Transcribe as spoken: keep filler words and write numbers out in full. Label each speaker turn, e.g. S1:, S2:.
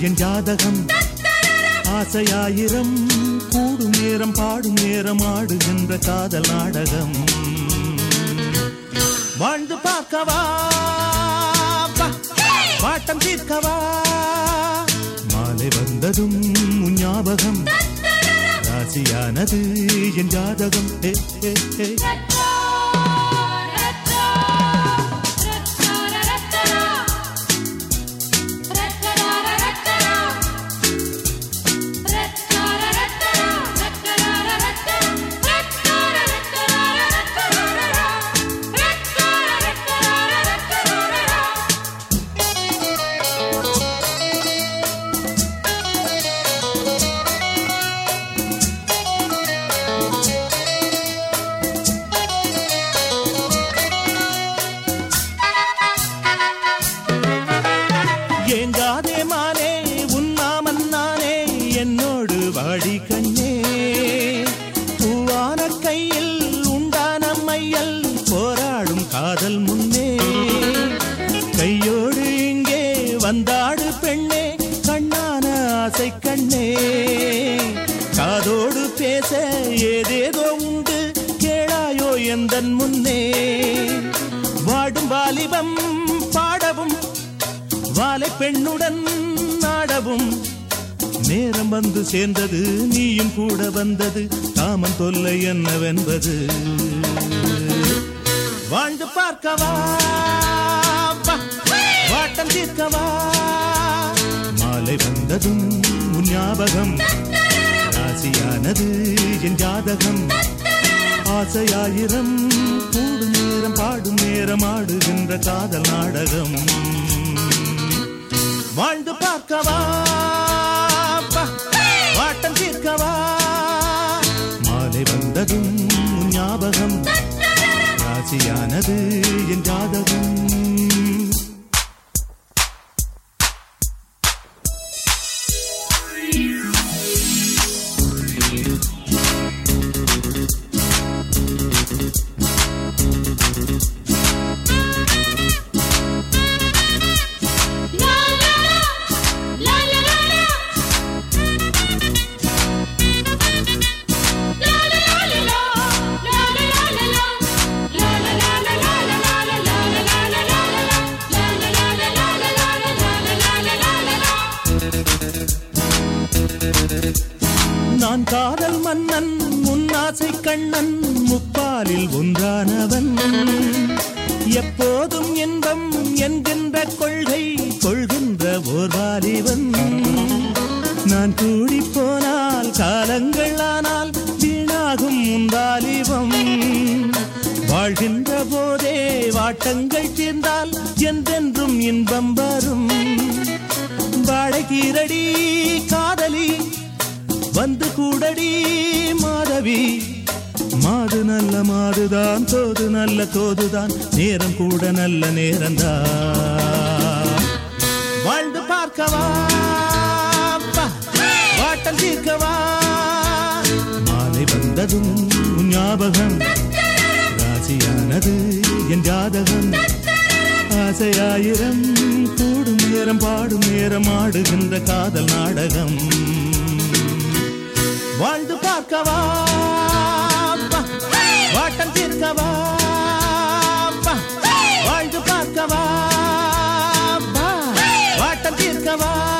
S1: என் ஜாதகம். ஆசையாயிரம் கூடும் நேரம் பாடும் நேரம் ஆடுகின்ற காதல் நாடகம். வாழ்ந்து பார்க்கவா பாட்டம் தீர்க்கவா மாலை வந்ததும் உன் ஞாபகம். ராசியானது என் ஜாதகம். ஏ ஏ ஏ ஏங்காதே மானே உன்னாமன் நானே என்னோடு வாடி கண்ணே. பூவான கையில் உண்டான மையல் போராடும் காதல் முன்னே. கையோடு இங்கே வந்தாடு பெண்ணே கண்ணான ஆசை கண்ணே. காதோடு பேச ஏதேதோ உண்டு கேளாயோ எந்தன் முன்னே. வாடும் வாலிபம் பாடவும் வாலை பெண்ணுடன் நாடவும் நேரம் வந்து சேர்ந்தது. நீயும் கூட வந்தது காமன் தொல்லை என்னவென்பது. வாழ்ந்து பார்க்கவா வாட்டம் தீர்க்கவா மாலை வந்ததும் உன் ஞாபகம். ராசியானது என் ஜாதகம். ஆசையாயிரம் கூடும் நேரம் பாடும் நேரம் ஆடுகின்ற காதல் நாடகம். வாழ்ந்து பார்க்கவா வாட்டம் தீர்க்கவா மாலை வந்ததும் ஞாபகம். ராசியானது என் ஜாதகம். நான் காதல் மன்னன் முன்னாசை கண்ணன் முப்பாலில் ஒன்றானவன். எப்போதும் இன்பம் என்கின்ற கொள்கை கொள்கின்ற ஓர் வாலிபன். நான் கூடி போனால் காலங்கள் ஆனால் வீணாகும் உன் வாலிபம். வாழ்கின்ற போதே வாட்டங்கள் தீர்ந்தால் என்றென்றும் இன்பம் வரும். வாழை கீரடி காதலி வந்து கூடடி மாதவி. மாது நல்ல மாதுதான் தோது நல்ல தோதுதான் நேரம் கூட நல்ல நேரம்தான். வாழ்ந்து பார்க்கவா வாட்டம் தீர்க்கவா மாலை வந்ததும் ஞாபகம். ராசியானது என் ஜாதகம். ஆசையாயிரம் கூடும் நேரம் பாடும் நேரம் ஆடுகின்ற காதல் நாடகம். வாழ்ந்து பார்க்கவா வாட்டம் தீர்க்கவா வாழ்ந்து பார்க்கவா வாட்டம் தீர்க்கவா.